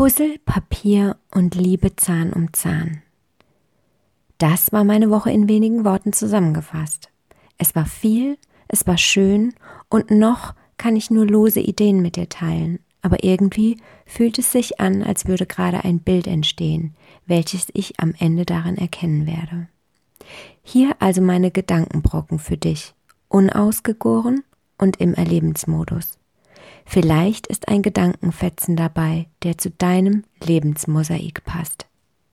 Puzzle, Papier und Liebe Zahn um Zahn. Das war meine Woche in wenigen Worten zusammengefasst. Es war viel, es war schön und noch kann ich nur lose Ideen mit dir teilen. Aber irgendwie fühlt es sich an, als würde gerade ein Bild entstehen, welches ich am Ende darin erkennen werde. Hier also meine Gedankenbrocken für dich, unausgegoren und im Erlebensmodus. Vielleicht ist ein Gedankenfetzen dabei, der zu deinem Lebensmosaik passt.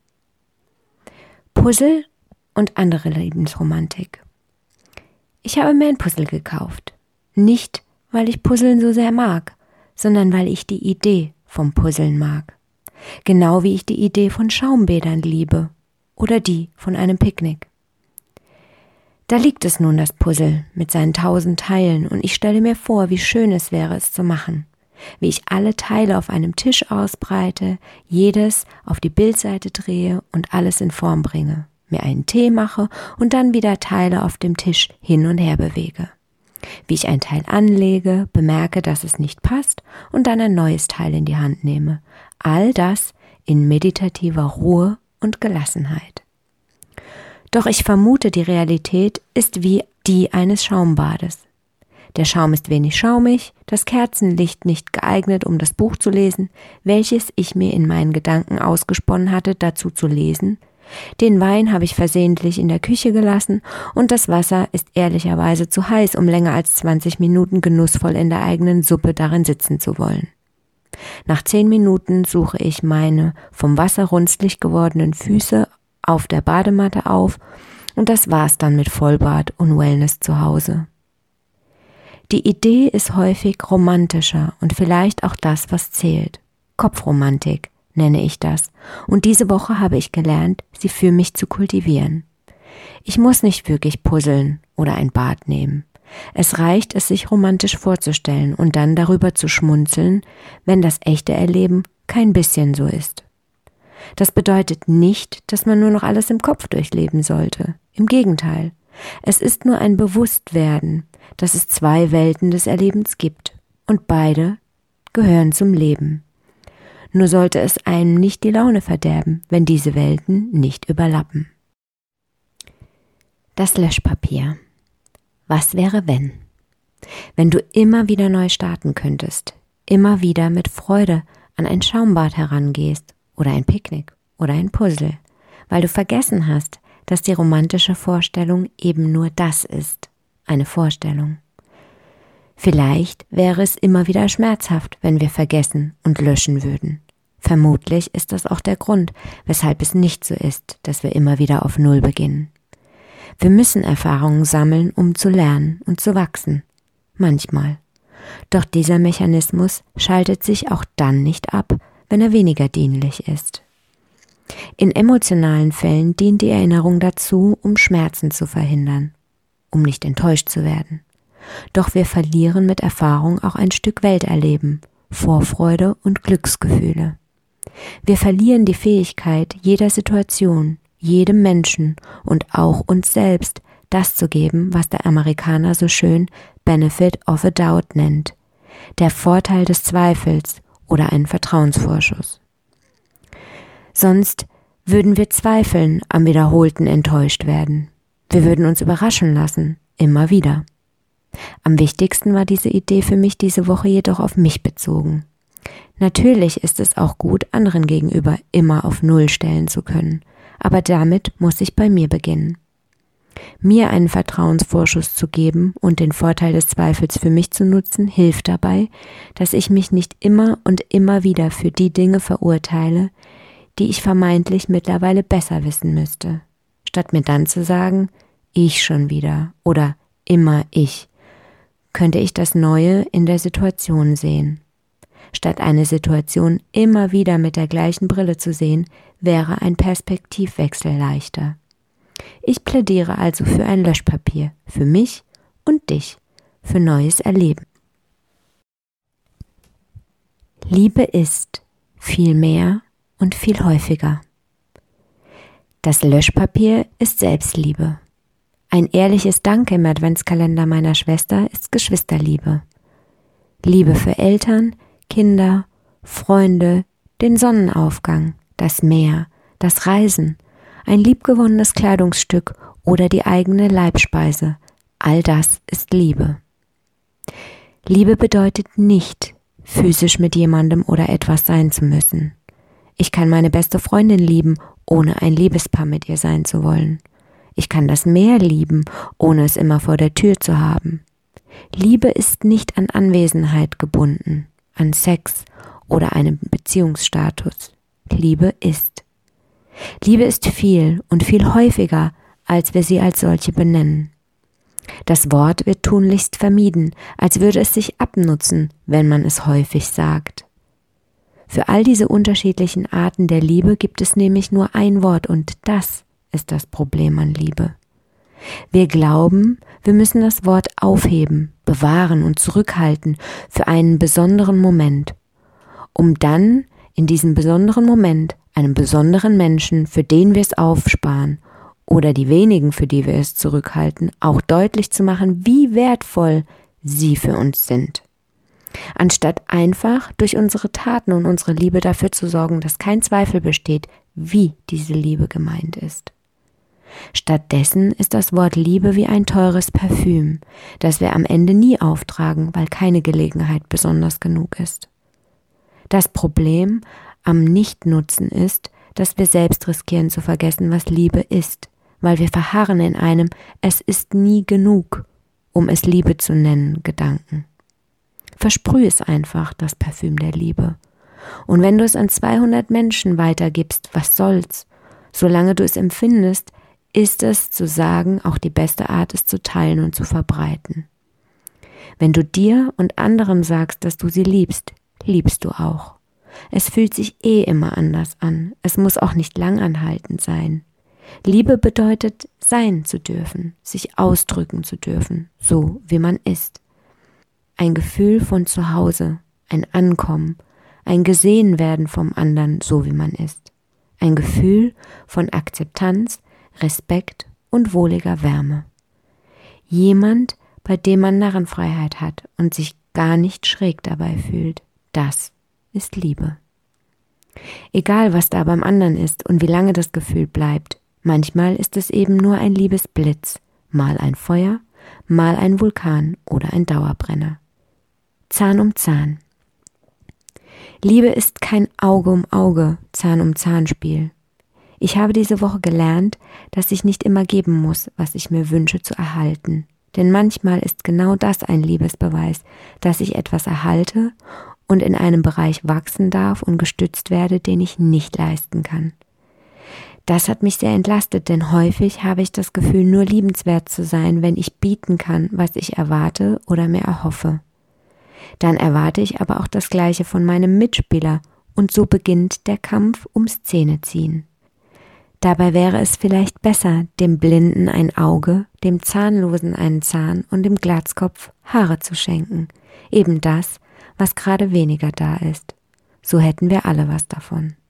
Puzzle und andere Lebensromantik. Ich habe mir ein Puzzle gekauft. Nicht, weil ich Puzzeln so sehr mag, sondern weil ich die Idee vom Puzzeln mag. Genau wie ich die Idee von Schaumbädern liebe oder die von einem Picknick. Da liegt es nun, das Puzzle, mit seinen 1000 Teilen, und ich stelle mir vor, wie schön es wäre, es zu machen. Wie ich alle Teile auf einem Tisch ausbreite, jedes auf die Bildseite drehe und alles in Form bringe, mir einen Tee mache und dann wieder Teile auf dem Tisch hin und her bewege. Wie ich ein Teil anlege, bemerke, dass es nicht passt und dann ein neues Teil in die Hand nehme. All das in meditativer Ruhe und Gelassenheit. Doch ich vermute, die Realität ist wie die eines Schaumbades. Der Schaum ist wenig schaumig, das Kerzenlicht nicht geeignet, um das Buch zu lesen, welches ich mir in meinen Gedanken ausgesponnen hatte, dazu zu lesen. Den Wein habe ich versehentlich in der Küche gelassen und das Wasser ist ehrlicherweise zu heiß, um länger als 20 Minuten genussvoll in der eigenen Suppe darin sitzen zu wollen. Nach 10 Minuten suche ich meine vom Wasser runzlig gewordenen Füße auf der Badematte auf und das war's dann mit Vollbad und Wellness zu Hause. Die Idee ist häufig romantischer und vielleicht auch das, was zählt. Kopfromantik nenne ich das, und diese Woche habe ich gelernt, sie für mich zu kultivieren. Ich muss nicht wirklich puzzeln oder ein Bad nehmen. Es reicht, es sich romantisch vorzustellen und dann darüber zu schmunzeln, wenn das echte Erleben kein bisschen so ist. Das bedeutet nicht, dass man nur noch alles im Kopf durchleben sollte. Im Gegenteil. Es ist nur ein Bewusstwerden, dass es 2 Welten des Erlebens gibt und beide gehören zum Leben. Nur sollte es einem nicht die Laune verderben, wenn diese Welten nicht überlappen. Das Löschpapier. Was wäre, wenn? Wenn du immer wieder neu starten könntest, immer wieder mit Freude an ein Schaumbad herangehst oder ein Picknick oder ein Puzzle, weil du vergessen hast, dass die romantische Vorstellung eben nur das ist, eine Vorstellung. Vielleicht wäre es immer wieder schmerzhaft, wenn wir vergessen und löschen würden. Vermutlich ist das auch der Grund, weshalb es nicht so ist, dass wir immer wieder auf Null beginnen. Wir müssen Erfahrungen sammeln, um zu lernen und zu wachsen. Manchmal. Doch dieser Mechanismus schaltet sich auch dann nicht ab, wenn er weniger dienlich ist. In emotionalen Fällen dient die Erinnerung dazu, um Schmerzen zu verhindern, um nicht enttäuscht zu werden. Doch wir verlieren mit Erfahrung auch ein Stück Welterleben, Vorfreude und Glücksgefühle. Wir verlieren die Fähigkeit, jeder Situation, jedem Menschen und auch uns selbst das zu geben, was der Amerikaner so schön Benefit of a Doubt nennt, der Vorteil des Zweifels oder einen Vertrauensvorschuss. Sonst würden wir zweifeln, am Wiederholten enttäuscht werden. Wir würden uns überraschen lassen, immer wieder. Am wichtigsten war diese Idee für mich diese Woche jedoch auf mich bezogen. Natürlich ist es auch gut, anderen gegenüber immer auf Null stellen zu können, aber damit muss ich bei mir beginnen. Mir einen Vertrauensvorschuss zu geben und den Vorteil des Zweifels für mich zu nutzen, hilft dabei, dass ich mich nicht immer und immer wieder für die Dinge verurteile, die ich vermeintlich mittlerweile besser wissen müsste. Statt mir dann zu sagen, ich schon wieder oder immer ich, könnte ich das Neue in der Situation sehen. Statt eine Situation immer wieder mit der gleichen Brille zu sehen, wäre ein Perspektivwechsel leichter. Ich plädiere also für ein Löschpapier, für mich und dich, für neues Erleben. Liebe ist viel mehr und viel häufiger. Das Löschpapier ist Selbstliebe. Ein ehrliches Danke im Adventskalender meiner Schwester ist Geschwisterliebe. Liebe für Eltern, Kinder, Freunde, den Sonnenaufgang, das Meer, das Reisen, ein liebgewonnenes Kleidungsstück oder die eigene Leibspeise. All das ist Liebe. Liebe bedeutet nicht, physisch mit jemandem oder etwas sein zu müssen. Ich kann meine beste Freundin lieben, ohne ein Liebespaar mit ihr sein zu wollen. Ich kann das Meer lieben, ohne es immer vor der Tür zu haben. Liebe ist nicht an Anwesenheit gebunden, an Sex oder einem Beziehungsstatus. Liebe ist. Liebe ist viel und viel häufiger, als wir sie als solche benennen. Das Wort wird tunlichst vermieden, als würde es sich abnutzen, wenn man es häufig sagt. Für all diese unterschiedlichen Arten der Liebe gibt es nämlich nur ein Wort und das ist das Problem an Liebe. Wir glauben, wir müssen das Wort aufheben, bewahren und zurückhalten für einen besonderen Moment, um dann in diesem besonderen Moment einem besonderen Menschen, für den wir es aufsparen, oder die wenigen, für die wir es zurückhalten, auch deutlich zu machen, wie wertvoll sie für uns sind. Anstatt einfach durch unsere Taten und unsere Liebe dafür zu sorgen, dass kein Zweifel besteht, wie diese Liebe gemeint ist. Stattdessen ist das Wort Liebe wie ein teures Parfüm, das wir am Ende nie auftragen, weil keine Gelegenheit besonders genug ist. Das Problem am Nichtnutzen ist, dass wir selbst riskieren zu vergessen, was Liebe ist, weil wir verharren in einem „Es ist nie genug“, um es Liebe zu nennen, Gedanken. Versprüh es einfach, das Parfüm der Liebe. Und wenn du es an 200 Menschen weitergibst, was soll's? Solange du es empfindest, ist es, zu sagen, auch die beste Art, es zu teilen und zu verbreiten. Wenn du dir und anderen sagst, dass du sie liebst, liebst du auch. Es fühlt sich immer anders an. Es muss auch nicht langanhaltend sein. Liebe bedeutet, sein zu dürfen, sich ausdrücken zu dürfen, so wie man ist. Ein Gefühl von Zuhause, ein Ankommen, ein Gesehenwerden vom anderen, so wie man ist. Ein Gefühl von Akzeptanz, Respekt und wohliger Wärme. Jemand, bei dem man Narrenfreiheit hat und sich gar nicht schräg dabei fühlt, das ist Liebe. Egal, was da beim anderen ist und wie lange das Gefühl bleibt, manchmal ist es eben nur ein Liebesblitz, mal ein Feuer, mal ein Vulkan oder ein Dauerbrenner. Zahn um Zahn. Liebe ist kein Auge um Auge, Zahn um Zahn Spiel. Ich habe diese Woche gelernt, dass ich nicht immer geben muss, was ich mir wünsche zu erhalten. Denn manchmal ist genau das ein Liebesbeweis, dass ich etwas erhalte und in einem Bereich wachsen darf und gestützt werde, den ich nicht leisten kann. Das hat mich sehr entlastet, denn häufig habe ich das Gefühl, nur liebenswert zu sein, wenn ich bieten kann, was ich erwarte oder mir erhoffe. Dann erwarte ich aber auch das Gleiche von meinem Mitspieler und so beginnt der Kampf ums Zähneziehen. Dabei wäre es vielleicht besser, dem Blinden ein Auge, dem Zahnlosen einen Zahn und dem Glatzkopf Haare zu schenken. Eben das, was gerade weniger da ist. So hätten wir alle was davon.